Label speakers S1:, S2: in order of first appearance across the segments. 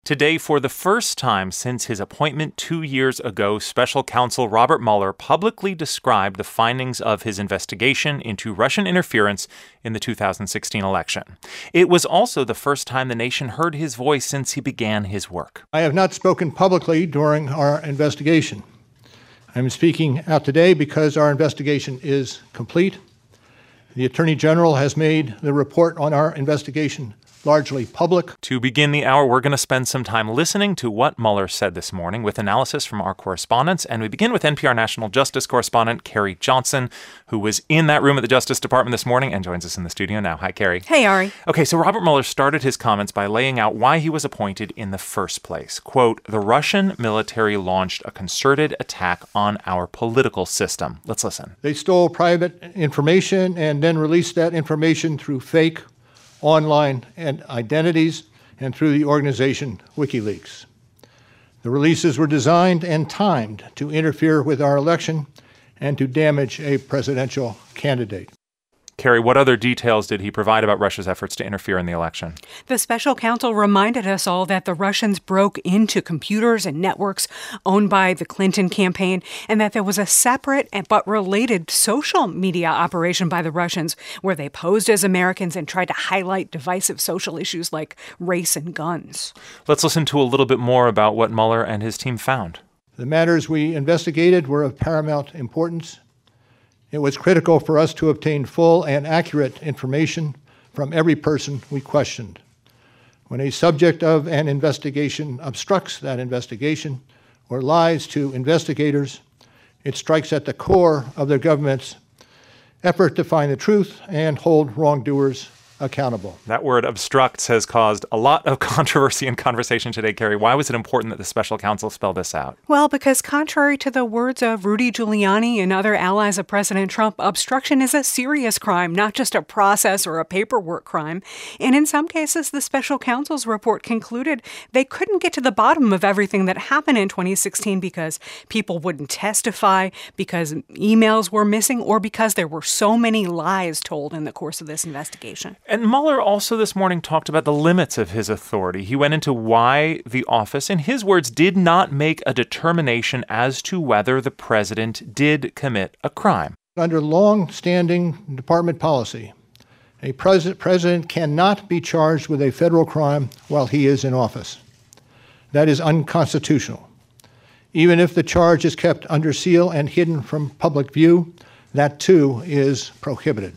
S1: Today, for the first time since his appointment 2 years ago, Special Counsel Robert Mueller publicly described the findings of his investigation into Russian interference in the 2016 election. It was also the first time the nation heard his voice since he began his work.
S2: I have not spoken publicly during our investigation. I'm speaking out today because our investigation is complete. The Attorney General has made the report on our investigation largely public.
S1: To begin the hour, we're going to spend some time listening to what Mueller said this morning with analysis from our correspondents. And we begin with NPR National Justice correspondent Carrie Johnson, who was in that room at the Justice Department this morning and joins us in the studio now. Hi, Carrie.
S3: Hey, Ari.
S1: Okay, so Robert Mueller started his comments by laying out why he was appointed in the first place. Quote, "The Russian military launched a concerted attack on our political system." Let's listen.
S2: They stole private information and then released that information through fake online and identities and through the organization WikiLeaks. The releases were designed and timed to interfere with our election and to damage a presidential candidate.
S1: Carrie, what other details did he provide about Russia's efforts to interfere in the election?
S3: The special counsel reminded us all that the Russians broke into computers and networks owned by the Clinton campaign, and that there was a separate but related social media operation by the Russians where they posed as Americans and tried to highlight divisive social issues like race and guns.
S1: Let's listen to a little bit more about what Mueller and his team found.
S2: The matters we investigated were of paramount importance. It was critical for us to obtain full and accurate information from every person we questioned. When a subject of an investigation obstructs that investigation or lies to investigators, it strikes at the core of the government's effort to find the truth and hold wrongdoers accountable.
S1: That word obstructs has caused a lot of controversy and conversation today, Carrie. Why was it important that the special counsel spell this out?
S3: Well, because contrary to the words of Rudy Giuliani and other allies of President Trump, obstruction is a serious crime, not just a process or a paperwork crime. And in some cases, the special counsel's report concluded they couldn't get to the bottom of everything that happened in 2016 because people wouldn't testify, because emails were missing, or because there were so many lies told in the course of this investigation.
S1: And Mueller also this morning talked about the limits of his authority. He went into why the office, in his words, did not make a determination as to whether the president did commit a crime.
S2: Under long-standing department policy, a president cannot be charged with a federal crime while he is in office. That is unconstitutional. Even if the charge is kept under seal and hidden from public view, that too is prohibited.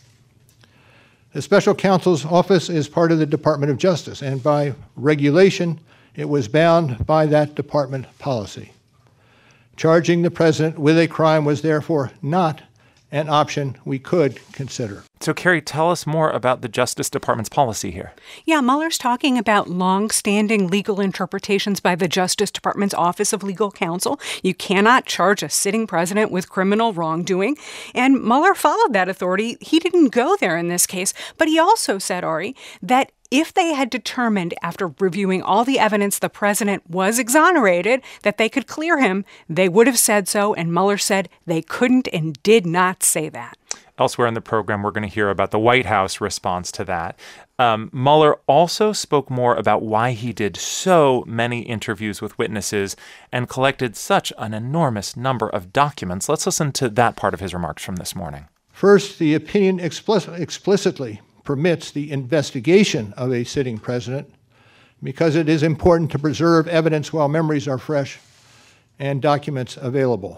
S2: The special counsel's office is part of the Department of Justice, and by regulation, it was bound by that department policy. Charging the president with a crime was therefore not an option we could consider.
S1: So, Carrie, tell us more about the Justice Department's policy here.
S3: Yeah, Mueller's talking about long-standing legal interpretations by the Justice Department's Office of Legal Counsel. You cannot charge a sitting president with criminal wrongdoing. And Mueller followed that authority. He didn't go there in this case. But he also said, Ari, that if they had determined after reviewing all the evidence the president was exonerated, that they could clear him, they would have said so. And Mueller said they couldn't and did not say that.
S1: Elsewhere in the program, we're going to hear about the White House response to that. Mueller also spoke more about why he did so many interviews with witnesses and collected such an enormous number of documents. Let's listen to that part of his remarks from this morning.
S2: First, the opinion explicitly permits the investigation of a sitting president because it is important to preserve evidence while memories are fresh and documents available.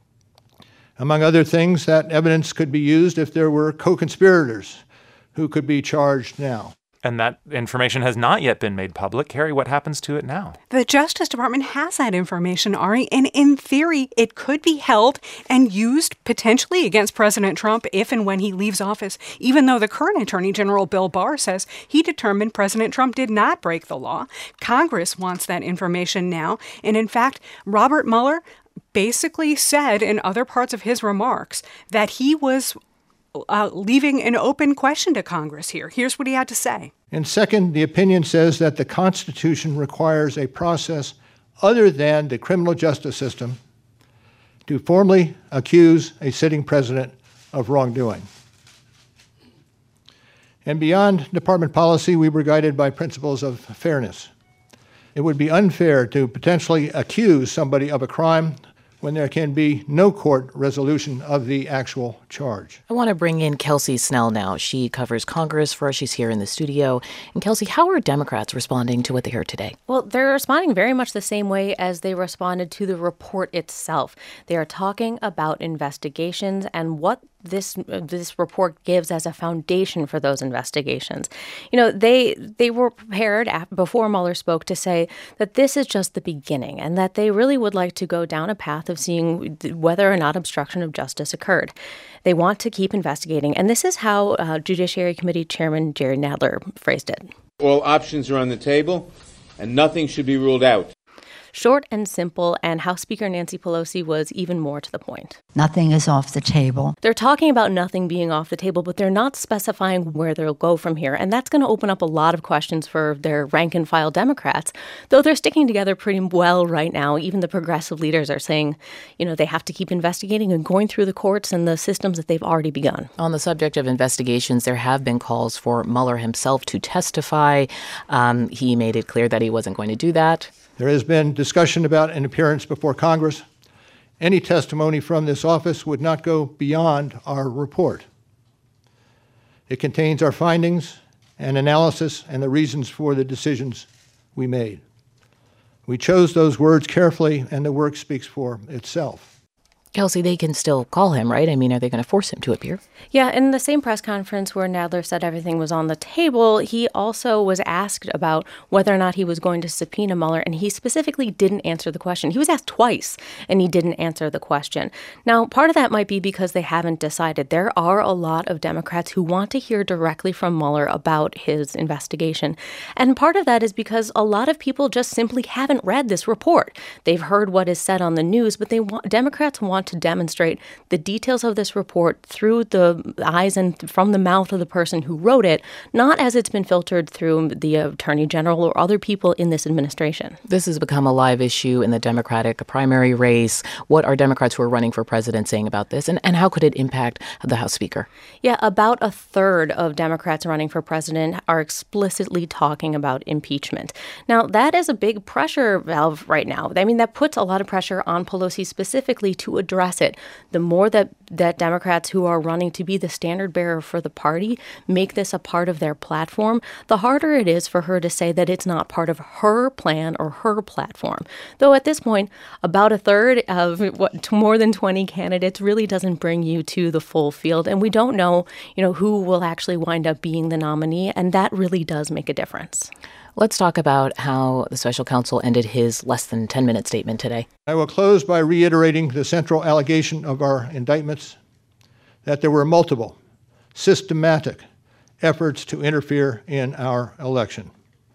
S2: Among other things, that evidence could be used if there were co-conspirators who could be charged now.
S1: And that information has not yet been made public. Carrie, what happens to it now?
S3: The Justice Department has that information, Ari, and in theory, it could be held and used potentially against President Trump if and when he leaves office, even though the current Attorney General Bill Barr says he determined President Trump did not break the law. Congress wants that information now. And in fact, Robert Mueller basically said in other parts of his remarks that he was leaving an open question to Congress here. Here's what he had to say.
S2: And second, the opinion says that the Constitution requires a process other than the criminal justice system to formally accuse a sitting president of wrongdoing. And beyond department policy, we were guided by principles of fairness. It would be unfair to potentially accuse somebody of a crime when there can be no court resolution of the actual charge.
S4: I want to bring in Kelsey Snell now. She covers Congress for us. She's here in the studio. And Kelsey, how are Democrats responding to what they heard today?
S5: Well, they're responding very much the same way as they responded to the report itself. They are talking about investigations and what this report gives as a foundation for those investigations. You know, they were prepared before Mueller spoke to say that this is just the beginning and that they really would like to go down a path of seeing whether or not obstruction of justice occurred. They want to keep investigating. And this is how Judiciary Committee Chairman Jerry Nadler phrased it.
S6: All options are on the table and nothing should be ruled out.
S5: Short and simple, and House Speaker Nancy Pelosi was even more to the point.
S7: Nothing is off the table.
S5: They're talking about nothing being off the table, but they're not specifying where they'll go from here. And that's going to open up a lot of questions for their rank-and-file Democrats, though they're sticking together pretty well right now. Even the progressive leaders are saying, you know, they have to keep investigating and going through the courts and the systems that they've already begun.
S4: On the subject of investigations, there have been calls for Mueller himself to testify. He made it clear that he wasn't going to do that.
S2: There has been discussion about an appearance before Congress. Any testimony from this office would not go beyond our report. It contains our findings and analysis and the reasons for the decisions we made. We chose those words carefully, and the work speaks for itself.
S4: Kelsey, they can still call him, right? I mean, are they going to force him to appear?
S5: Yeah, in the same press conference where Nadler said everything was on the table, he also was asked about whether or not he was going to subpoena Mueller, and he specifically didn't answer the question. He was asked twice, and he didn't answer the question. Now, part of that might be because they haven't decided. There are a lot of Democrats who want to hear directly from Mueller about his investigation. And part of that is because a lot of people just simply haven't read this report. They've heard what is said on the news, but Democrats want to demonstrate the details of this report through the eyes and from the mouth of the person who wrote it, not as it's been filtered through the Attorney General or other people in this administration.
S4: This has become a live issue in the Democratic primary race. What are Democrats who are running for president saying about this, and how could it impact the House Speaker?
S5: Yeah, about a third of Democrats running for president are explicitly talking about impeachment. Now, that is a big pressure valve right now. I mean, that puts a lot of pressure on Pelosi specifically to address it. The more that Democrats who are running to be the standard bearer for the party make this a part of their platform, the harder it is for her to say that it's not part of her plan or her platform. Though at this point, about a third of more than 20 candidates really doesn't bring you to the full field. And we don't know, who will actually wind up being the nominee. And that really does make a difference.
S4: Let's talk about how the special counsel ended his less than 10-minute statement today.
S2: I will close by reiterating the central allegation of our indictments, that there were multiple, systematic efforts to interfere in our election.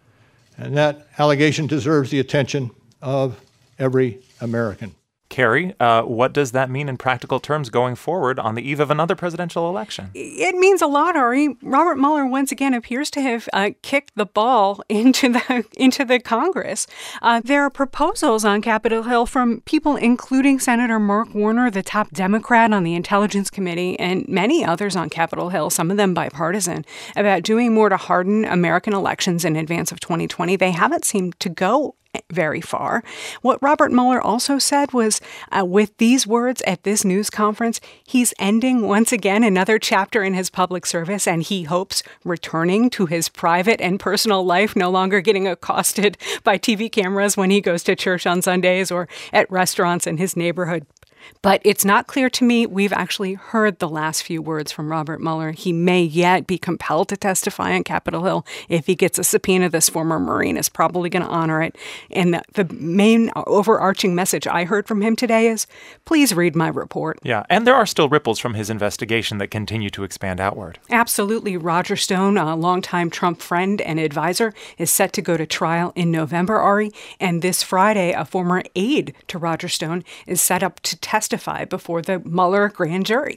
S2: And that allegation deserves the attention of every American.
S1: Carrie, what does that mean in practical terms going forward on the eve of another presidential election?
S3: It means a lot, Ari. Robert Mueller once again appears to have kicked the ball into the Congress. There are proposals on Capitol Hill from people including Senator Mark Warner, the top Democrat on the Intelligence Committee, and many others on Capitol Hill, some of them bipartisan, about doing more to harden American elections in advance of 2020. They haven't seemed to go very far. What Robert Mueller also said was, with these words at this news conference, he's ending once again another chapter in his public service, and he hopes returning to his private and personal life, no longer getting accosted by TV cameras when he goes to church on Sundays or at restaurants in his neighborhood. But it's not clear to me we've actually heard the last few words from Robert Mueller. He may yet be compelled to testify on Capitol Hill. If he gets a subpoena, this former Marine is probably going to honor it. And the main overarching message I heard from him today is, please read my report.
S1: Yeah, and there are still ripples from his investigation that continue to expand outward.
S3: Absolutely. Roger Stone, a longtime Trump friend and advisor, is set to go to trial in November, Ari. And this Friday, a former aide to Roger Stone is set up to testify before the Mueller grand jury.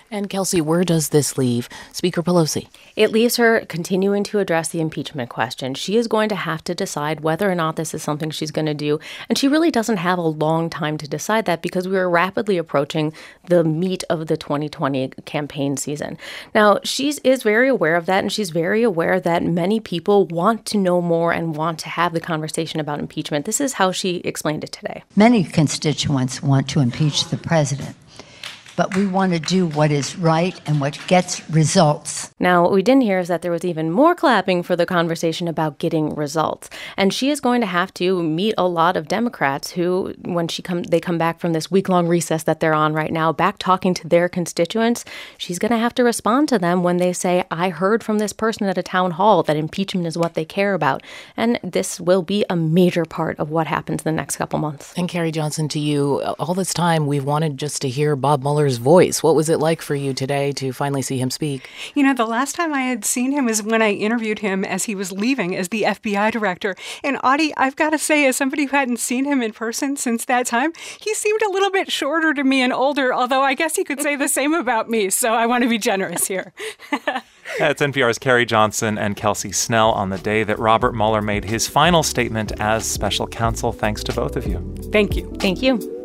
S4: And Kelsey, where does this leave Speaker Pelosi?
S5: It leaves her continuing to address the impeachment question. She is going to have to decide whether or not this is something she's going to do. And she really doesn't have a long time to decide that because we are rapidly approaching the meat of the 2020 campaign season. Now, she is very aware of that, and she's very aware that many people want to know more and want to have the conversation about impeachment. This is how she explained it today.
S7: Many constituents want to impeach the president, but we want to do what is right and what gets results.
S5: Now, what we didn't hear is that there was even more clapping for the conversation about getting results. And she is going to have to meet a lot of Democrats who, when they come back from this week-long recess that they're on right now, back talking to their constituents, she's going to have to respond to them when they say, I heard from this person at a town hall that impeachment is what they care about. And this will be a major part of what happens in the next couple months.
S4: And Carrie Johnson, to you, all this time we've wanted just to hear Bob Mueller's voice. What was it like for you today to finally see him speak?
S3: You know, the last time I had seen him is when I interviewed him as he was leaving as the FBI director. And Audie, I've got to say, as somebody who hadn't seen him in person since that time, he seemed a little bit shorter to me and older, although I guess he could say the same about me. So I want to be generous here.
S1: That's NPR's Carrie Johnson and Kelsey Snell on the day that Robert Mueller made his final statement as special counsel. Thanks to both of you.
S3: Thank you.
S5: Thank you.